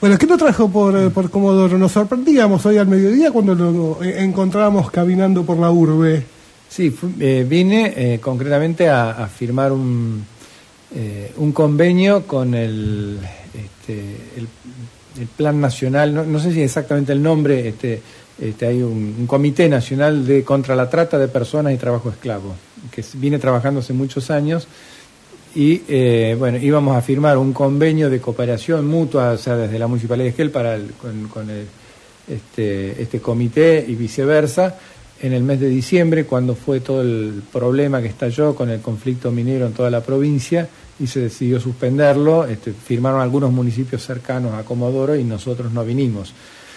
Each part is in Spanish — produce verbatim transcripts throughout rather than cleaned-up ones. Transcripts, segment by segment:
Bueno, ¿qué nos trajo por, por Comodoro? Nos sorprendíamos hoy al mediodía cuando lo encontrábamos caminando por la urbe. Sí, fui, eh, vine eh, concretamente a, a firmar un, eh, un convenio con el, este, el, el Plan Nacional, no, no sé si exactamente el nombre, este, este, hay un, un Comité Nacional de contra la Trata de Personas y Trabajo Esclavo, que viene trabajando hace muchos años. Y eh, bueno, íbamos a firmar un convenio de cooperación mutua, o sea, desde la Municipalidad de Esquel para el, con, con el, este, este comité y viceversa, en el mes de diciembre, cuando fue todo el problema que estalló con el conflicto minero en toda la provincia y se decidió suspenderlo. Este, firmaron algunos municipios cercanos a Comodoro y nosotros no vinimos.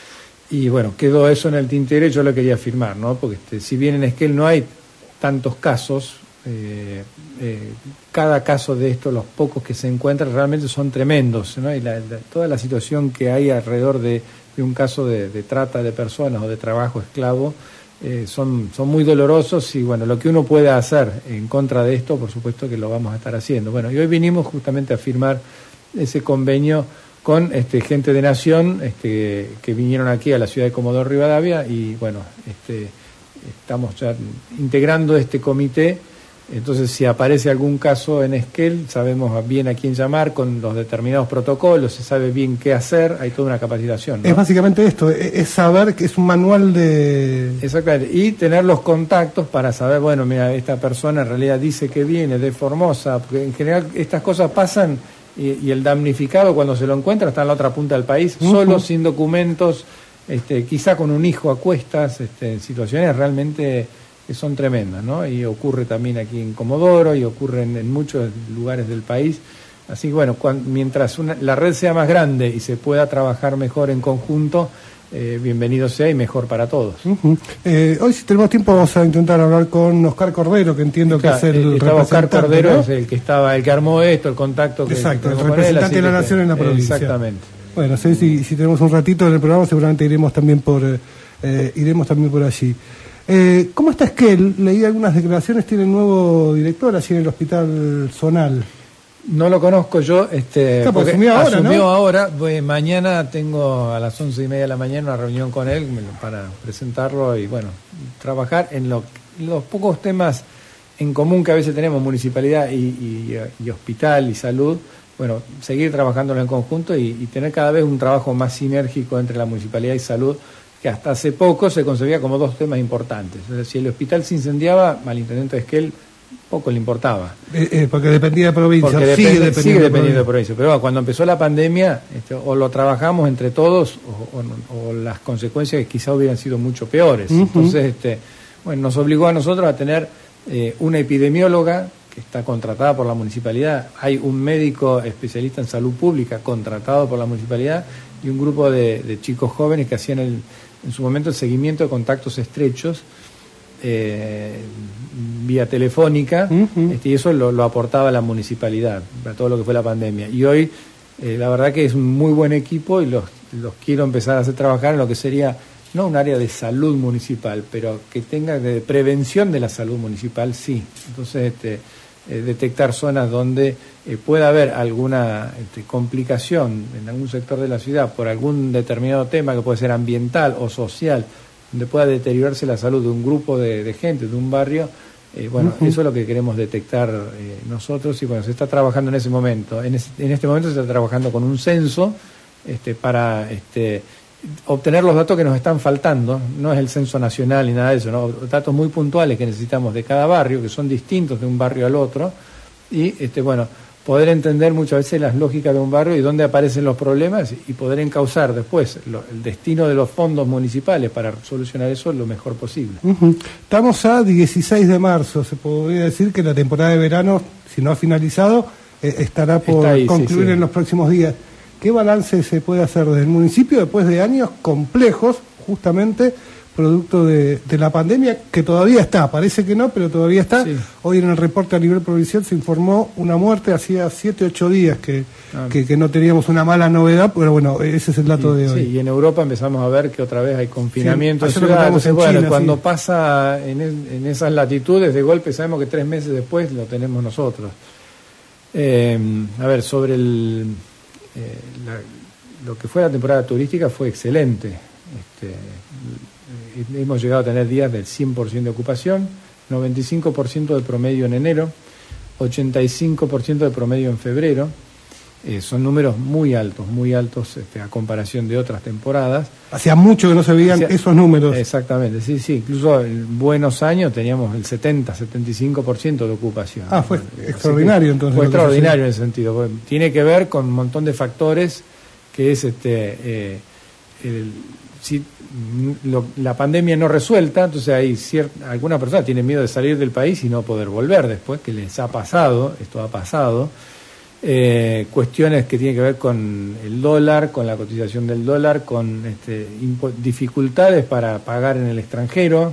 Y bueno, quedó eso en el tintero y yo lo quería firmar, ¿no? Porque este, si bien en Esquel no hay tantos casos, Eh, eh, cada caso de estos, los pocos que se encuentran, realmente son tremendos, ¿no? Y la, la, toda la situación que hay alrededor de, de un caso de, de trata de personas o de trabajo esclavo eh, son, son muy dolorosos y bueno, lo que uno pueda hacer en contra de esto, por supuesto que lo vamos a estar haciendo. Bueno, y hoy vinimos justamente a firmar ese convenio con este, gente de Nación este, que vinieron aquí a la ciudad de Comodoro Rivadavia y bueno, este, estamos ya integrando este comité. Entonces, si aparece algún caso en Esquel, sabemos bien a quién llamar, con los determinados protocolos, se sabe bien qué hacer, hay toda una capacitación, ¿no? Es básicamente esto, es saber que es un manual de... Exactamente, y tener los contactos para saber, bueno, mira, esta persona en realidad dice que viene de Formosa, porque en general estas cosas pasan y, y el damnificado cuando se lo encuentra está en la otra punta del país, uh-huh. solo, sin documentos, este, quizá con un hijo a cuestas, este, situaciones realmente... que son tremendas, ¿no? Y ocurre también aquí en Comodoro y ocurre en, en muchos lugares del país. Así que bueno, cuando, mientras una, la red sea más grande y se pueda trabajar mejor en conjunto, eh, bienvenido sea y mejor para todos. Uh-huh. Eh, hoy, si tenemos tiempo, vamos a intentar hablar con Oscar Cordero, que entiendo claro, que es el estaba representante. Oscar Cordero, ¿no? es el que estaba, el que armó esto, el contacto que exacto, el con representante él, de la que, Nación en la provincia. Exactamente. Bueno, sí, si, si tenemos un ratito en el programa, seguramente iremos también por eh, iremos también por allí. Eh, ¿Cómo está Esquel? Leí algunas declaraciones, tiene un nuevo director así en el Hospital Zonal. No lo conozco yo, este, claro, porque asumió ahora, asumió ¿no? ahora, pues, mañana tengo a las once y media de la mañana una reunión con él para presentarlo y bueno, trabajar en lo, los pocos temas en común que a veces tenemos, municipalidad y, y, y hospital y salud, bueno, seguir trabajándolo en conjunto y, y tener cada vez un trabajo más sinérgico entre la municipalidad y salud, que hasta hace poco se concebía como dos temas importantes. Es decir, si el hospital se incendiaba, al intendente de Esquel poco le importaba. Eh, eh, porque dependía de provincia, porque sigue depende, dependiendo, sigue de, dependiendo provincia. de provincia. Pero bueno, cuando empezó la pandemia, este, o lo trabajamos entre todos, o, o, o las consecuencias quizá hubieran sido mucho peores. Uh-huh. Entonces, este, bueno, nos obligó a nosotros a tener eh, una epidemióloga que está contratada por la municipalidad, hay un médico especialista en salud pública contratado por la municipalidad y un grupo de, de chicos jóvenes que hacían el en su momento el seguimiento de contactos estrechos eh, vía telefónica, uh-huh. este, y eso lo, lo aportaba la municipalidad para todo lo que fue la pandemia. Y hoy eh, la verdad que es un muy buen equipo y los, los quiero empezar a hacer trabajar en lo que sería no un área de salud municipal, pero que tenga de prevención de la salud municipal, sí. Entonces, este, eh, detectar zonas donde eh, pueda haber alguna este, complicación en algún sector de la ciudad por algún determinado tema que puede ser ambiental o social, donde pueda deteriorarse la salud de un grupo de, de gente, de un barrio, eh, bueno, uh-huh. eso es lo que queremos detectar eh, nosotros y bueno, se está trabajando en ese momento. En, ese, en este momento se está trabajando con un censo este, para... este obtener los datos que nos están faltando, no es el censo nacional ni nada de eso, ¿no? Datos muy puntuales que necesitamos de cada barrio, que son distintos de un barrio al otro, y este bueno, poder entender muchas veces las lógicas de un barrio y dónde aparecen los problemas y poder encauzar después lo, el destino de los fondos municipales para solucionar eso lo mejor posible. Uh-huh. Estamos a dieciséis de marzo, se podría decir que la temporada de verano, si no ha finalizado, eh, estará por Está ahí, concluir sí, sí. en los próximos días. ¿Qué balance se puede hacer desde el municipio después de años complejos, justamente producto de, de la pandemia, que todavía está, parece que no, pero todavía está? Sí. Hoy en el reporte a nivel provincial se informó una muerte hacía siete, ocho días que, ah. que, que no teníamos una mala novedad, pero bueno, ese es el dato sí, de hoy. Sí, y en Europa empezamos a ver que otra vez hay confinamiento sí, en ciudad. Entonces, en bueno, China, cuando sí. pasa en, en esas latitudes, de golpe sabemos que tres meses después lo tenemos nosotros. Eh, a ver, sobre el... Eh, la, lo que fue la temporada turística fue excelente. Este, hemos llegado a tener días del cien por ciento de ocupación, noventa y cinco por ciento de promedio en enero, ochenta y cinco por ciento de promedio en febrero. Eh, son números muy altos, muy altos este, a comparación de otras temporadas. Hacía mucho que no se veían Hacía, esos números. Exactamente, sí, sí. Incluso en buenos años teníamos el setenta, setenta y cinco por ciento de ocupación. Ah, fue bueno, extraordinario entonces. Fue extraordinario en ese sentido. Tiene que ver con un montón de factores que es este eh, el, si lo, la pandemia no resuelta, entonces hay cierta, alguna persona tiene miedo de salir del país y no poder volver después, que les ha pasado, esto ha pasado. Eh, cuestiones que tienen que ver con el dólar, con la cotización del dólar, con este, impo- dificultades para pagar en el extranjero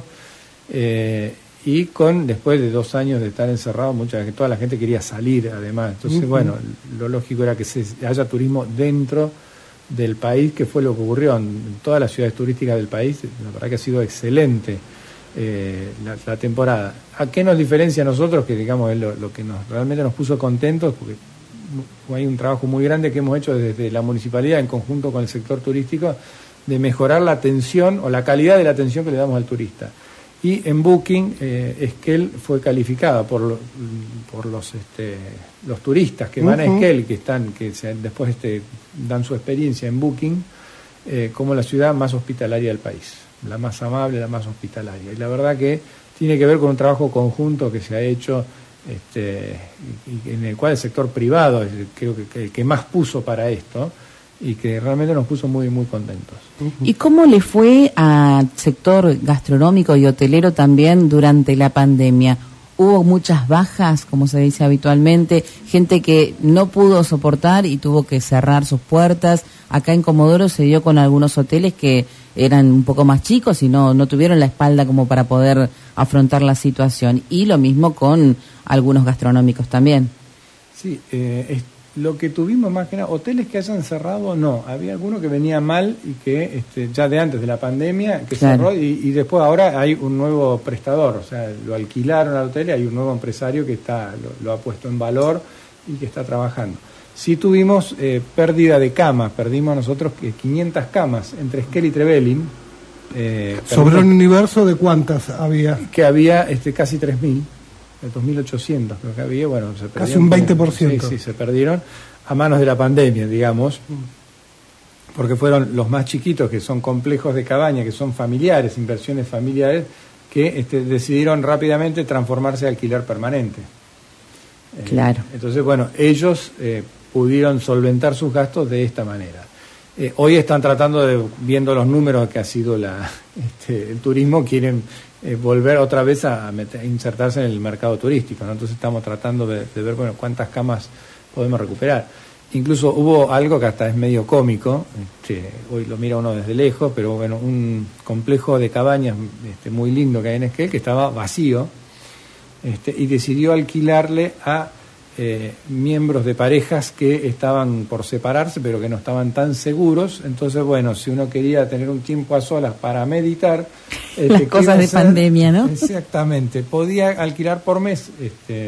eh, y con, después de dos años de estar encerrado, mucha que toda la gente quería salir además. Entonces, uh-huh. bueno, lo lógico era que se haya turismo dentro del país, que fue lo que ocurrió en todas las ciudades turísticas del país. La verdad que ha sido excelente eh, la, la temporada. ¿A qué nos diferencia a nosotros? Que digamos es lo, lo que nos realmente nos puso contentos, porque hay un trabajo muy grande que hemos hecho desde la municipalidad en conjunto con el sector turístico de mejorar la atención o la calidad de la atención que le damos al turista. Y en Booking, eh, Esquel fue calificada por, lo, por los este, los turistas que van uh-huh. a Esquel, que están que se, después este, dan su experiencia en Booking, eh, como la ciudad más hospitalaria del país, la más amable, la más hospitalaria. Y la verdad que tiene que ver con un trabajo conjunto que se ha hecho, este, y, y en el cual el sector privado es el, creo que, que el que más puso para esto, y que realmente nos puso muy muy contentos. ¿Y cómo le fue al sector gastronómico y hotelero también durante la pandemia? ¿Hubo muchas bajas, como se dice habitualmente, gente que no pudo soportar y tuvo que cerrar sus puertas? Acá en Comodoro se dio con algunos hoteles que eran un poco más chicos y no, no tuvieron la espalda como para poder afrontar la situación. Y lo mismo con algunos gastronómicos también. Sí, eh, es, lo que tuvimos más que nada, hoteles que hayan cerrado, no. Había alguno que venía mal y que este, ya de antes de la pandemia, que claro. cerró, y, y después ahora hay un nuevo prestador, o sea, lo alquilaron al hotel y hay un nuevo empresario que está lo, lo ha puesto en valor y que está trabajando. Sí tuvimos eh, pérdida de camas, perdimos nosotros quinientas camas entre Esquel y Trevelin. Eh, ¿Sobre un universo de cuántas había? Que había este, casi tres mil. dos mil ochocientos creo que había, bueno, se perdieron. Casi un veinte por ciento. Sí, sí, se perdieron a manos de la pandemia, digamos, porque fueron los más chiquitos, que son complejos de cabaña, que son familiares, inversiones familiares, que este, decidieron rápidamente transformarse a alquiler permanente. Claro. Eh, entonces, bueno, ellos eh, pudieron solventar sus gastos de esta manera. Eh, hoy están tratando de, viendo los números que ha sido la, este, el turismo, quieren eh, volver otra vez a, meter, a insertarse en el mercado turístico, ¿no? Entonces estamos tratando de, de ver, bueno, cuántas camas podemos recuperar. Incluso hubo algo que hasta es medio cómico, este, hoy lo mira uno desde lejos, pero bueno, un complejo de cabañas este, muy lindo que hay en Esquel, que estaba vacío, este, y decidió alquilarle a Eh, miembros de parejas que estaban por separarse pero que no estaban tan seguros. Entonces, bueno, si uno quería tener un tiempo a solas para meditar, este, las cosas de hacer? pandemia, ¿no? Exactamente, podía alquilar por mes este,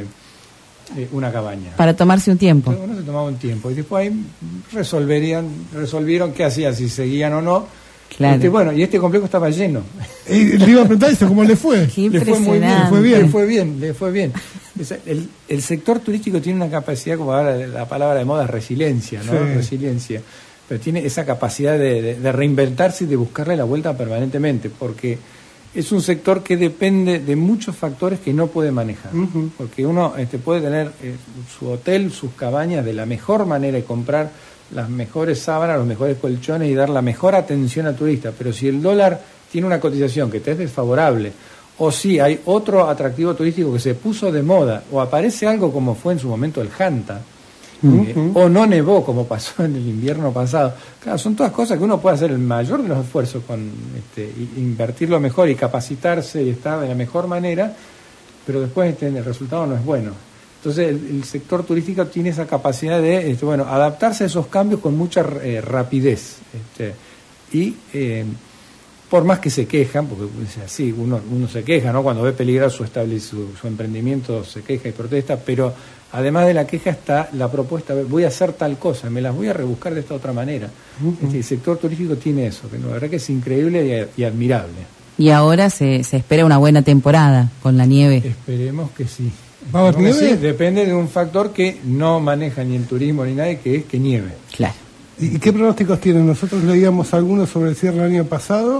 eh, una cabaña para tomarse un tiempo. Entonces, uno se tomaba un tiempo y después ahí resolverían resolvieron qué hacían, si seguían o no. Claro. Este, bueno, y este complejo estaba lleno. Y le iba a preguntar eso, ¿cómo le fue? Le fue muy bien, le fue bien, le fue bien, le fue bien. El, el sector turístico tiene una capacidad, como ahora la palabra de moda es resiliencia, ¿no? Sí. Resiliencia. Pero tiene esa capacidad de, de, de reinventarse y de buscarle la vuelta permanentemente, porque es un sector que depende de muchos factores que no puede manejar. Uh-huh. Porque uno este, puede tener eh, su hotel, sus cabañas de la mejor manera y comprar las mejores sábanas, los mejores colchones y dar la mejor atención al turista, pero si el dólar tiene una cotización que te es desfavorable, o si hay otro atractivo turístico que se puso de moda, o aparece algo como fue en su momento el Janta, uh-huh. eh, o no nevó como pasó en el invierno pasado, claro, son todas cosas que uno puede hacer el mayor de los esfuerzos con este, invertirlo mejor y capacitarse y estar de la mejor manera, pero después este, el resultado no es bueno. Entonces el, el sector turístico tiene esa capacidad de este, bueno, adaptarse a esos cambios con mucha eh, rapidez. Este, y eh, por más que se quejan, porque sí, uno, uno se queja, ¿no? Cuando ve peligrar su, estable, su, su emprendimiento se queja y protesta, pero además de la queja está la propuesta, voy a hacer tal cosa, me las voy a rebuscar de esta otra manera. Uh-huh. Este, el sector turístico tiene eso, que la verdad que es increíble y, y admirable. Y ahora se, se espera una buena temporada con la nieve. Esperemos que sí. ¿Va a haber nieve? Sí, depende de un factor que no maneja ni el turismo ni nadie, que es que nieve. Claro. ¿Y qué pronósticos tienen? Nosotros leíamos algunos sobre el cierre del año pasado,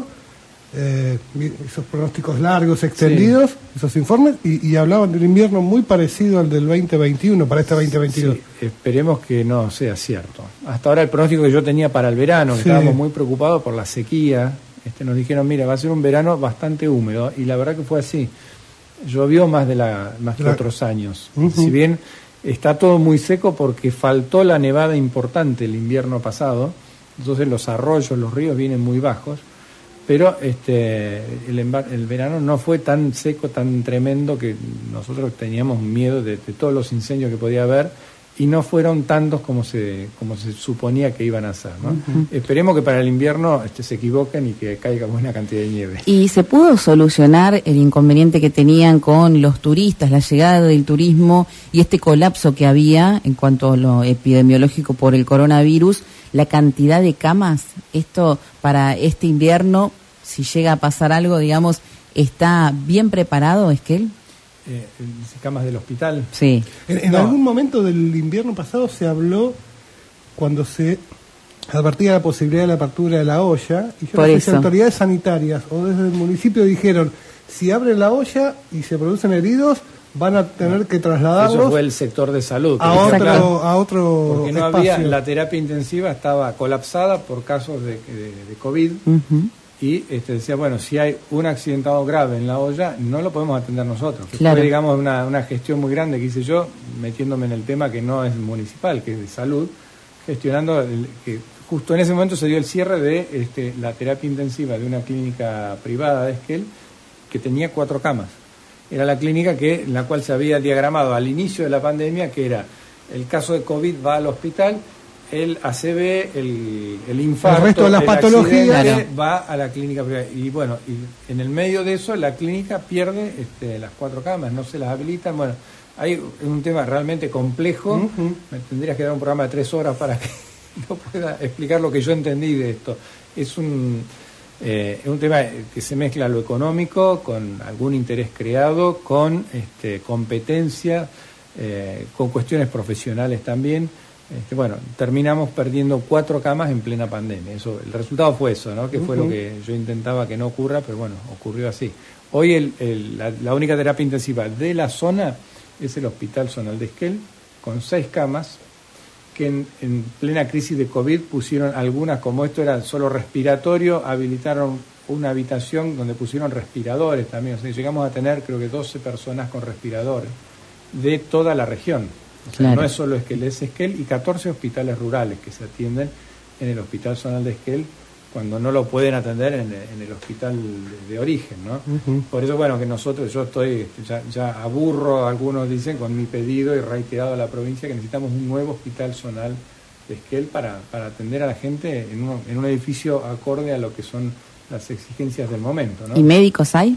eh, esos pronósticos largos, extendidos, sí. esos informes, y, y hablaban de un invierno muy parecido al del veinte veintiuno, para este veinte veintidós. Sí, esperemos que no sea cierto. Hasta ahora el pronóstico que yo tenía para el verano, que sí. estábamos muy preocupados por la sequía, este, nos dijeron, mira, va a ser un verano bastante húmedo, y la verdad que fue así. Llovió más de la más que la... otros años. Uh-huh. Si bien está todo muy seco porque faltó la nevada importante el invierno pasado, entonces los arroyos, los ríos vienen muy bajos, pero este el, el verano no fue tan seco, tan tremendo, que nosotros teníamos miedo de, de todos los incendios que podía haber, y no fueron tantos como se como se suponía que iban a ser, ¿no? Uh-huh. Esperemos que para el invierno este, se equivoquen y que caiga buena cantidad de nieve. ¿Y se pudo solucionar el inconveniente que tenían con los turistas, la llegada del turismo y este colapso que había en cuanto a lo epidemiológico por el coronavirus, la cantidad de camas? Esto para este invierno, si llega a pasar algo, digamos, ¿está bien preparado, Esquel? Eh, camas del hospital. Sí. En, en no. algún momento del invierno pasado se habló, cuando se advertía la posibilidad de la apertura de la olla, y yo Por no sé eso. si autoridades sanitarias o desde el municipio dijeron, si abren la olla y se producen heridos, van a tener que trasladarlos. Eso fue el sector de salud. A otro, a otro Porque no espacio. había, la terapia intensiva estaba colapsada por casos de, de, de COVID. Uh-huh. Y este, decía, bueno, si hay un accidentado grave en la olla, no lo podemos atender nosotros. Que claro. fue, digamos, una, una gestión muy grande que hice yo, metiéndome en el tema que no es municipal, que es de salud, gestionando el, que justo en ese momento se dio el cierre de este, la terapia intensiva de una clínica privada de Esquel, que tenía cuatro camas. Era la clínica que en la cual se había diagramado al inicio de la pandemia, que era el caso de COVID va al hospital, el A C V, el, el infarto, el resto de las patologías va a la clínica privada. Y bueno, y en el medio de eso la clínica pierde este, las cuatro camas, no se las habilitan. Bueno, hay un tema realmente complejo. Uh-huh. Me tendrías que dar un programa de tres horas para que no pueda explicar lo que yo entendí de esto. Es un, eh, es un tema que se mezcla lo económico con algún interés creado, con este, competencia, eh, con cuestiones profesionales también. Este, bueno, terminamos perdiendo cuatro camas en plena pandemia. Eso, el resultado fue eso, ¿no? Que uh-huh. fue lo que yo intentaba que no ocurra, pero bueno, ocurrió así. Hoy el, el, la, la única terapia intensiva de la zona es el Hospital Zonal de Esquel, con seis camas, que en, en plena crisis de COVID pusieron algunas, como esto era solo respiratorio, habilitaron una habitación donde pusieron respiradores también. O sea, llegamos a tener creo que doce personas con respiradores de toda la región. O sea, claro. no es solo Esquel, es Esquel y catorce hospitales rurales que se atienden en el Hospital Zonal de Esquel cuando no lo pueden atender en, en el hospital de, de origen, ¿no? Uh-huh. Por eso, bueno, que nosotros, yo estoy, ya, ya aburro, algunos dicen, con mi pedido y reiterado a la provincia que necesitamos un nuevo Hospital Zonal de Esquel para, para atender a la gente en, uno, en un edificio acorde a lo que son las exigencias del momento, ¿no? ¿Y médicos hay?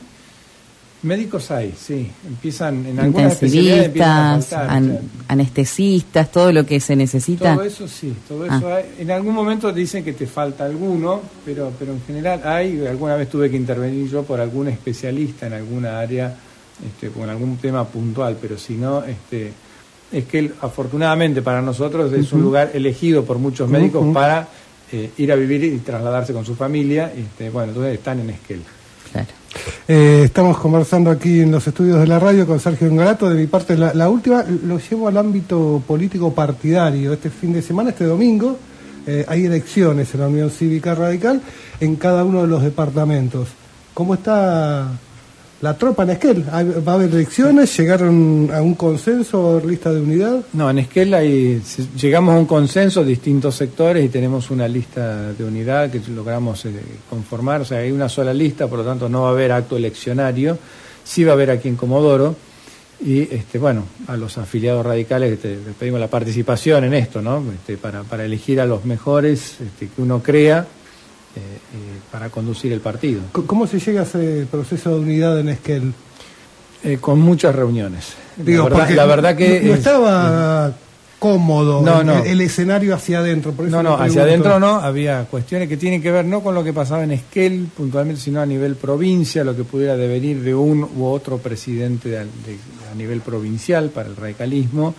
Médicos hay, sí. Empiezan en algunas especialidades empiezan a faltar, an, o sea, anestesistas, todo lo que se necesita. Todo eso sí, todo eso ah. hay. En algún momento dicen que te falta alguno, pero pero en general hay. Alguna vez tuve que intervenir yo por algún especialista en alguna área, este, con algún tema puntual, pero si no, este, es que afortunadamente para nosotros es uh-huh. un lugar elegido por muchos médicos uh-huh. para eh, ir a vivir y trasladarse con su familia. Este, bueno, entonces están en Esquel. Claro. Eh, estamos conversando aquí en los estudios de la radio con Sergio Ingarato. De mi parte, la, la última lo llevo al ámbito político partidario. Este fin de semana, este domingo, eh, hay elecciones en la Unión Cívica Radical en cada uno de los departamentos. ¿Cómo está la tropa en Esquel? ¿Va a haber elecciones? ¿Llegaron a un consenso, a haber lista de unidad? No, en Esquel hay, llegamos a un consenso, distintos sectores, y tenemos una lista de unidad que logramos eh, conformar. O sea, hay una sola lista, por lo tanto no va a haber acto eleccionario. Sí va a haber aquí en Comodoro. Y este, bueno, a los afiliados radicales te, les pedimos la participación en esto, ¿no? Este, para, para elegir a los mejores este, que uno crea. Eh, eh, para conducir el partido. ¿Cómo se llega a ese proceso de unidad en Esquel? Eh, con muchas reuniones. Digo, la, verdad, la verdad que... No, no es, estaba es, cómodo no, el, no. el escenario hacia adentro. Por eso no, no, hacia adentro no. Había cuestiones que tienen que ver no con lo que pasaba en Esquel puntualmente, sino a nivel provincia, lo que pudiera devenir de un u otro presidente de, de, a nivel provincial para el radicalismo.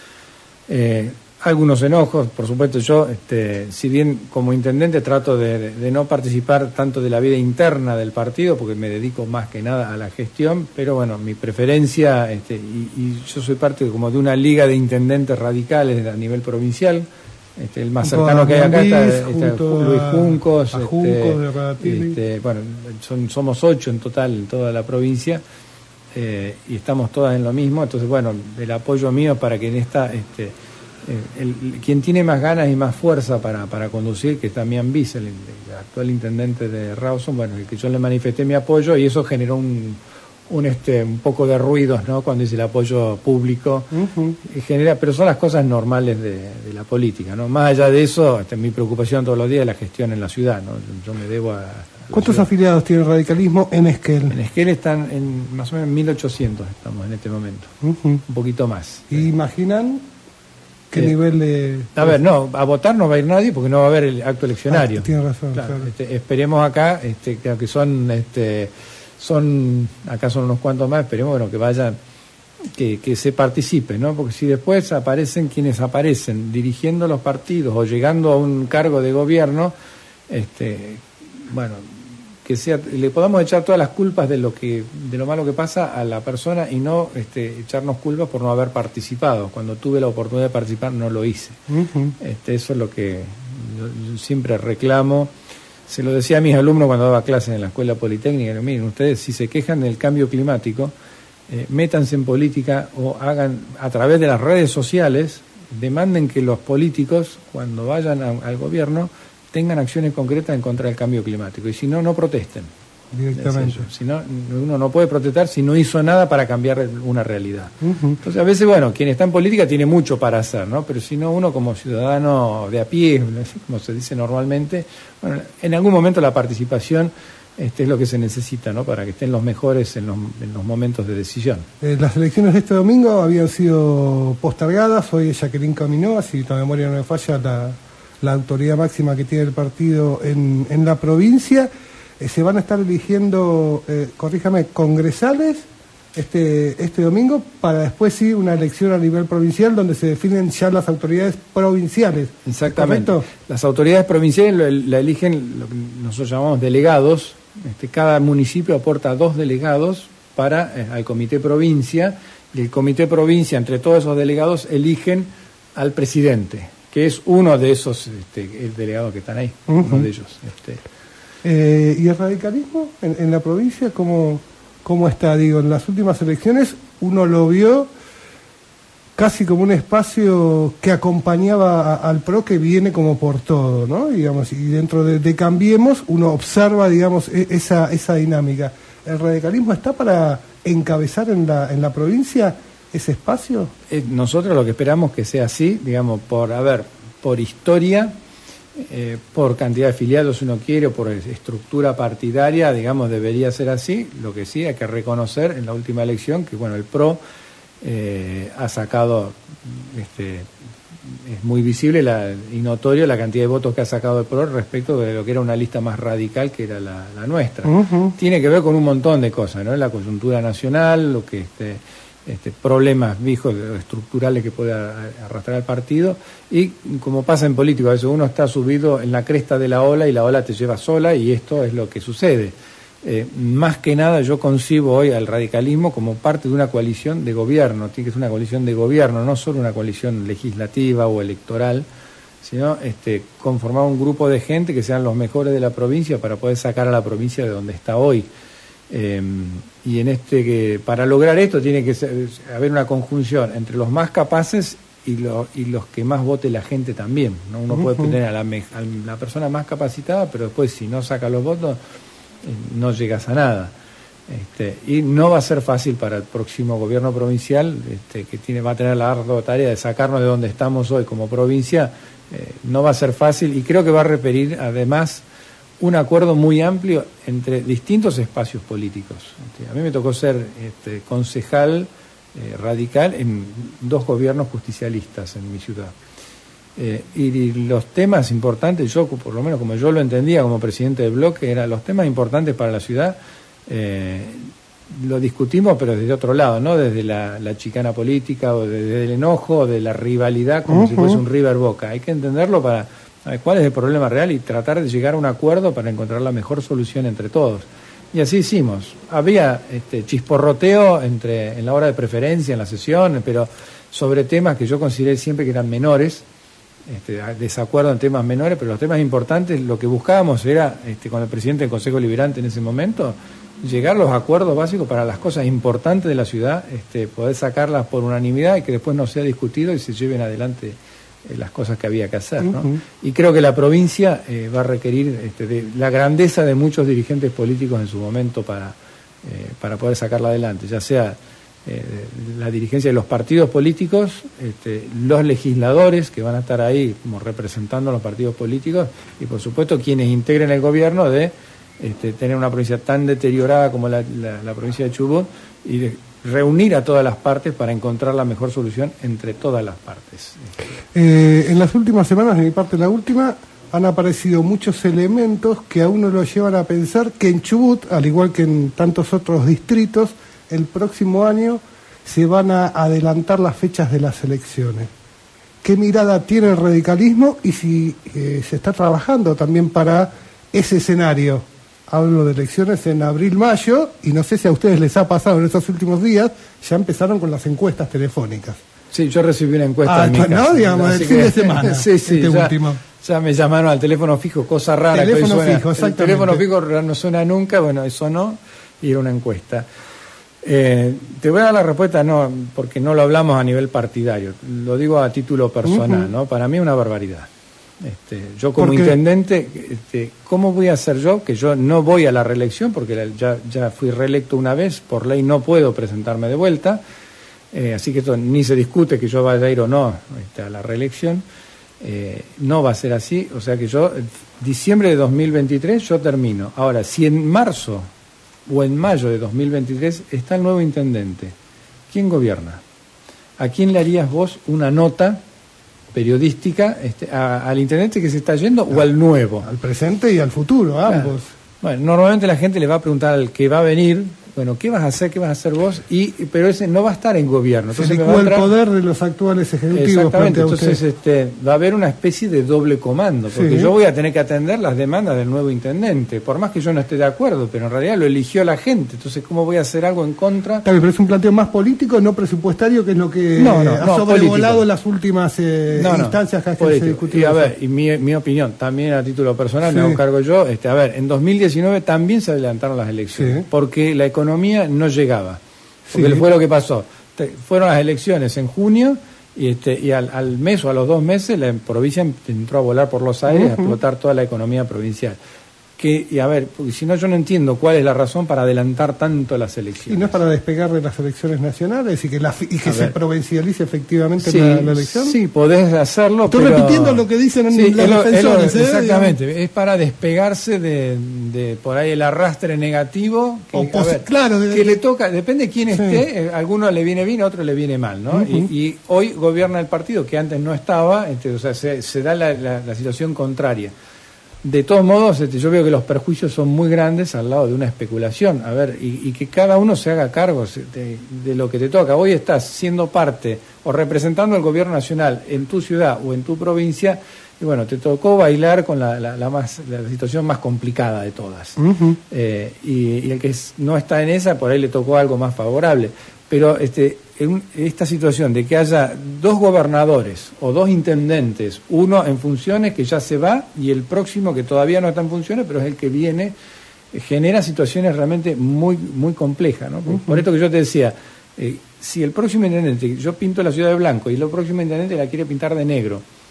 Eh, algunos enojos, por supuesto. Yo, este, si bien como intendente trato de, de, de no participar tanto de la vida interna del partido, porque me dedico más que nada a la gestión, pero bueno, mi preferencia, este, y, y yo soy parte como de una liga de intendentes radicales a nivel provincial. Este, el más cercano que hay acá está, está Luis Juncos, a Juncos este, este, bueno, son, somos ocho en total en toda la provincia, eh, y estamos todas en lo mismo. Entonces, bueno, el apoyo mío para que en esta... Este, El, el, quien tiene más ganas y más fuerza para, para conducir, que es Damián Bis, el, el actual intendente de Rawson, bueno, el que yo le manifesté mi apoyo, y eso generó un, un este un poco de ruidos, ¿no? Cuando dice el apoyo público, uh-huh. genera, pero son las cosas normales de, de la política, ¿no? Más allá de eso, este, mi preocupación todos los días es la gestión en la ciudad, ¿no? Yo, yo me debo a... a ¿Cuántos ciudad. afiliados tiene el radicalismo en Esquel? En Esquel están en más o menos mil ochocientos, estamos en este momento, uh-huh. un poquito más. ¿Y imaginan qué eh, nivel de...? A ver, no, a votar no va a ir nadie porque no va a haber el acto eleccionario. Ah, tiene razón, claro, claro. Este, esperemos acá, este, creo que son, este, son, acá son unos cuantos más, esperemos bueno, que vayan, que, que se participe, ¿no? Porque si después aparecen quienes aparecen dirigiendo los partidos o llegando a un cargo de gobierno, este, bueno, que sea, le podamos echar todas las culpas de lo que, de lo malo que pasa a la persona y no este, echarnos culpas por no haber participado. Cuando tuve la oportunidad de participar no lo hice. Uh-huh. Este, eso es lo que yo, yo siempre reclamo. Se lo decía a mis alumnos cuando daba clases en la escuela politécnica, que miren, ustedes si se quejan del cambio climático, eh, métanse en política o hagan a través de las redes sociales, demanden que los políticos, cuando vayan a, al gobierno, tengan acciones concretas en contra del cambio climático, y si no, no protesten. Directamente. Si no, uno no puede protestar si no hizo nada para cambiar una realidad. Uh-huh. Entonces, a veces, bueno, quien está en política tiene mucho para hacer, ¿no? Pero si no, uno como ciudadano de a pie, como se dice normalmente, bueno, en algún momento la participación este, es lo que se necesita, ¿no? Para que estén los mejores en los, en los momentos de decisión. Eh, las elecciones de este domingo habían sido postergadas. Hoy Jacqueline Caminó, si la memoria no me falla, la... la autoridad máxima que tiene el partido en, en la provincia. Eh, se van a estar eligiendo, eh, corríjame, congresales este, este domingo, para después sí una elección a nivel provincial donde se definen ya las autoridades provinciales. Exactamente. ¿Correcto? Las autoridades provinciales lo, la eligen lo que nosotros llamamos delegados. Este, cada municipio aporta dos delegados para eh, al comité provincia, y el comité provincia, entre todos esos delegados, eligen al presidente, que es uno de esos este, el delegado que están ahí, uh-huh. uno de ellos. Este. Eh, ¿Y el radicalismo en, en la provincia cómo, cómo está? Digo, en las últimas elecciones uno lo vio casi como un espacio que acompañaba a, al P R O, que viene como por todo, ¿no? Digamos, y dentro de, de Cambiemos uno observa, digamos, esa, esa dinámica. ¿El radicalismo está para encabezar en la, en la provincia ese espacio? Eh, nosotros lo que esperamos que sea así, digamos, por, a ver, por historia, eh, por cantidad de afiliados si uno quiere, o por estructura partidaria, digamos, debería ser así. Lo que sí hay que reconocer en la última elección que, bueno, el P R O eh, ha sacado, este, es muy visible la, y notorio la cantidad de votos que ha sacado el P R O respecto de lo que era una lista más radical que era la, la nuestra. Uh-huh. Tiene que ver con un montón de cosas, ¿no? La coyuntura nacional, lo que... este Este, problemas viejos estructurales que puede arrastrar el partido, y como pasa en política, a veces uno está subido en la cresta de la ola y la ola te lleva sola, y esto es lo que sucede. Eh, más que nada yo concibo hoy al radicalismo como parte de una coalición de gobierno. Tiene que ser una coalición de gobierno, no solo una coalición legislativa o electoral, sino este, conformar un grupo de gente que sean los mejores de la provincia para poder sacar a la provincia de donde está hoy. Eh, y en este que para lograr esto tiene que ser, haber una conjunción entre los más capaces y, lo, y los que más vote la gente también, ¿no? Uno uh-huh. puede tener a la, a la persona más capacitada, pero después si no saca los votos eh, no llegas a nada. Este, y no va a ser fácil para el próximo gobierno provincial, este, que tiene va a tener la ardua tarea de sacarnos de donde estamos hoy como provincia. Eh, no va a ser fácil, y creo que va a requerir además un acuerdo muy amplio entre distintos espacios políticos. A mí me tocó ser este, concejal eh, radical en dos gobiernos justicialistas en mi ciudad. Eh, y, y los temas importantes, yo por lo menos como yo lo entendía como presidente del bloque, eran los temas importantes para la ciudad, eh, lo discutimos pero desde otro lado, no desde la, la chicana política o desde el enojo o de la rivalidad como uh-huh. si fuese un River Boca. Hay que entenderlo para saber cuál es el problema real y tratar de llegar a un acuerdo para encontrar la mejor solución entre todos. Y así hicimos. Había este, chisporroteo entre, en la hora de preferencia, en la sesión, pero sobre temas que yo consideré siempre que eran menores, este, desacuerdo en temas menores, pero los temas importantes, lo que buscábamos era, este, con el presidente del Consejo Liberante en ese momento, llegar a los acuerdos básicos para las cosas importantes de la ciudad, este, poder sacarlas por unanimidad y que después no sea discutido y se lleven adelante eh, las cosas que había que hacer, ¿no? Uh-huh. Y creo que la provincia eh, va a requerir este, de la grandeza de muchos dirigentes políticos en su momento para, eh, para poder sacarla adelante, ya sea eh, la dirigencia de los partidos políticos, este, los legisladores que van a estar ahí como representando a los partidos políticos y por supuesto quienes integren el gobierno de Este, tener una provincia tan deteriorada como la, la, la provincia de Chubut y de reunir a todas las partes para encontrar la mejor solución entre todas las partes. Eh, en las últimas semanas, de mi parte la última, han aparecido muchos elementos que a uno lo llevan a pensar que en Chubut, al igual que en tantos otros distritos, el próximo año se van a adelantar las fechas de las elecciones. ¿Qué mirada tiene el radicalismo y si eh, se está trabajando también para ese escenario? Hablo de elecciones en abril-mayo, y no sé si a ustedes les ha pasado en estos últimos días, ya empezaron con las encuestas telefónicas. Sí, yo recibí una encuesta ah, en mi ¿no? casa. Digamos, el fin de semana. sí, sí, este ya, último. ya me llamaron al teléfono fijo, cosa rara. Teléfono suena, fijo, exactamente. El teléfono fijo no suena nunca, bueno, eso no, y era una encuesta. Eh, te voy a dar la respuesta, no, porque no lo hablamos a nivel partidario, lo digo a título personal, uh-huh. ¿no? Para mí es una barbaridad. Este, yo como intendente, este, ¿cómo voy a hacer yo? Que yo no voy a la reelección, porque la, ya, ya fui reelecto una vez, por ley no puedo presentarme de vuelta, eh, así que esto ni se discute que yo vaya a ir o no este, a la reelección, eh, no va a ser así, o sea que yo, diciembre de dos mil veintitrés yo termino. Ahora, si en marzo o en mayo de dos mil veintitrés está el nuevo intendente, ¿quién gobierna? ¿A quién le harías vos una nota periodística este, a, al intendente que se está yendo o al nuevo? Al presente y al futuro, ambos. Claro. Bueno, normalmente la gente le va a preguntar al que va a venir, bueno, ¿qué vas a hacer? ¿Qué vas a hacer vos? Y pero ese no va a estar en gobierno. Entonces se licúa el poder de los actuales ejecutivos. Exactamente, entonces este, va a haber una especie de doble comando, porque sí. yo voy a tener que atender las demandas del nuevo intendente, por más que yo no esté de acuerdo, pero en realidad lo eligió la gente, entonces ¿cómo voy a hacer algo en contra? Tal vez, pero es un planteo más político, no presupuestario, que es lo que no, no, ha no, sobrevolado las últimas eh, no, no, instancias que se discutieron. Y a ver, y mi, mi opinión, también a título personal, sí. me hago cargo yo, este, a ver, en dos mil diecinueve también se adelantaron las elecciones, sí. porque la economía no llegaba, porque sí. fue lo que pasó. Te, fueron las elecciones en junio y, este, y al, al mes o a los dos meses la provincia entró a volar por los aires, uh-huh. a explotar toda la economía provincial. Que, y a ver, porque si no yo no entiendo cuál es la razón para adelantar tanto las elecciones. Y no es para despegar de las elecciones nacionales y que, la, y que se provincialice efectivamente sí, la, la elección. Sí, podés hacerlo. Estoy pero... repitiendo lo que dicen en sí, los lo, defensores. Lo, ¿eh? Exactamente, digamos. Es para despegarse de, de por ahí el arrastre negativo. Que, o pos- a ver, claro, de, que de, le toca, depende de quién sí. esté, a alguno le viene bien, a otro le viene mal, ¿no? Uh-huh. y, y hoy gobierna el partido que antes no estaba, este, o sea, se, se da la, la, la situación contraria. De todos modos, este, yo veo que los perjuicios son muy grandes al lado de una especulación. A ver, y, y que cada uno se haga cargo de, de lo que te toca. Hoy estás siendo parte o representando al gobierno nacional en tu ciudad o en tu provincia, y bueno, te tocó bailar con la, la, la, más, la situación más complicada de todas. Uh-huh. Eh, y, y el que no está en esa, por ahí le tocó algo más favorable. Pero este, en esta situación de que haya dos gobernadores o dos intendentes, uno en funciones que ya se va y el próximo que todavía no está en funciones, pero es el que viene, genera situaciones realmente muy muy complejas, ¿no? Uh-huh. Por esto que yo te decía, eh, si el próximo intendente, yo pinto la ciudad de blanco y el próximo intendente la quiere pintar de negro,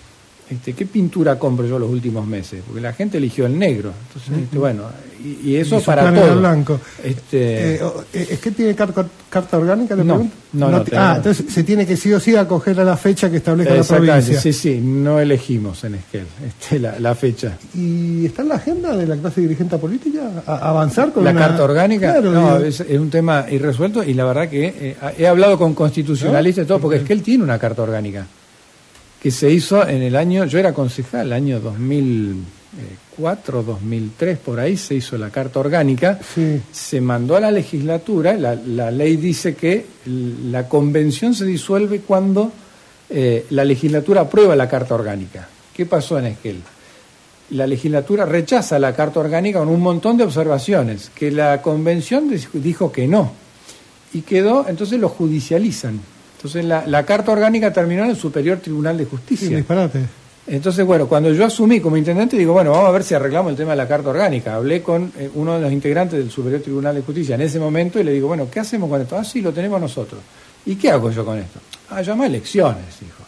este, ¿qué pintura compro yo los últimos meses? Porque la gente eligió el negro. Entonces, uh-huh. este, bueno, y, y eso y para todo. Blanco. Este... Eh, ¿Es que tiene carta, carta orgánica? ¿Le no, pregunto? no, no, no. Ah, entonces se tiene que sí o sí acoger a la fecha que establezca la provincia. Sí, sí, no elegimos en Esquel este, la, la fecha. ¿Y está en la agenda de la clase dirigente política a avanzar con la una... carta orgánica? Claro, no, es, es un tema irresuelto y la verdad que eh, he hablado con constitucionalistas y todo, porque Esquel tiene una carta orgánica que se hizo en el año, yo era concejal, el año dos mil cuatro, dos mil tres, por ahí se hizo la carta orgánica, sí. Se mandó a la legislatura, la, la ley dice que la convención se disuelve cuando eh, la legislatura aprueba la carta orgánica. ¿Qué pasó en Esquel? La legislatura rechaza la carta orgánica con un montón de observaciones, que la convención dijo que no, y quedó, entonces lo judicializan. Entonces la, la carta orgánica terminó en el Superior Tribunal de Justicia. Sí, disparate. Entonces, bueno, cuando yo asumí como intendente, digo, bueno, vamos a ver si arreglamos el tema de la carta orgánica. Hablé con eh, uno de los integrantes del Superior Tribunal de Justicia en ese momento y le digo, bueno, ¿qué hacemos con esto? Ah, sí, lo tenemos nosotros. ¿Y qué hago yo con esto? Ah, llamo a elecciones, dijo.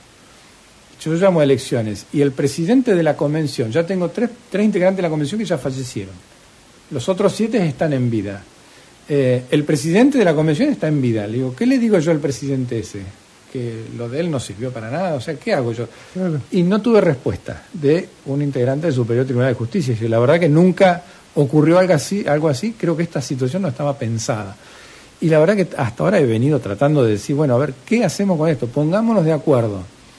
Yo llamo a elecciones. Y el presidente de la convención, ya tengo tres, tres integrantes de la convención que ya fallecieron. Los otros siete están en vida. Eh, el presidente de la convención está en vida. Le digo, ¿qué le digo yo al presidente ese? Que lo de él no sirvió para nada, o sea, ¿qué hago yo? Claro. Y no tuve respuesta de un integrante del Superior Tribunal de Justicia. Y la verdad que nunca ocurrió algo así, algo así, creo que esta situación no estaba pensada. Y la verdad que hasta ahora he venido tratando de decir, bueno, a ver, ¿qué hacemos con esto? Pongámonos de acuerdo.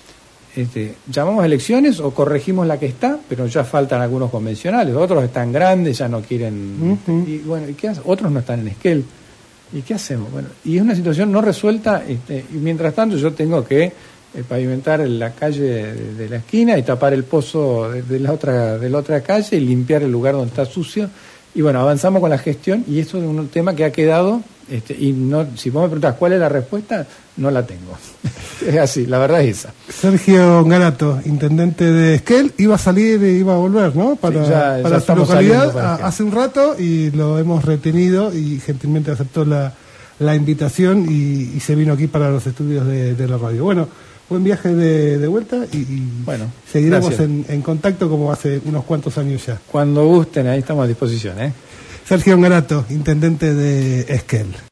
Este, ¿llamamos a elecciones o corregimos la que está? Pero ya faltan algunos convencionales, otros están grandes, ya no quieren... Uh-huh. Y bueno, ¿y qué hace? Otros no están en Esquel. ¿Y qué hacemos? Bueno, y es una situación no resuelta, este, y mientras tanto yo tengo que eh, pavimentar la calle de, de la esquina y tapar el pozo de, de la otra de la otra calle y limpiar el lugar donde está sucio. Y bueno, avanzamos con la gestión y esto es un tema que ha quedado, este, y no, si vos me preguntás cuál es la respuesta, no la tengo. Es así, la verdad es esa. Sergio Garato, intendente de Esquel, iba a salir e iba a volver, ¿no? Para, sí, ya, para ya su localidad para a, hace un rato y lo hemos retenido y gentilmente aceptó la, la invitación y, y se vino aquí para los estudios de, de la radio. Bueno, buen viaje de, de vuelta y, y bueno, seguiremos en, en contacto como hace unos cuantos años ya. Cuando gusten, ahí estamos a disposición, ¿eh? Sergio Garato, intendente de Esquel.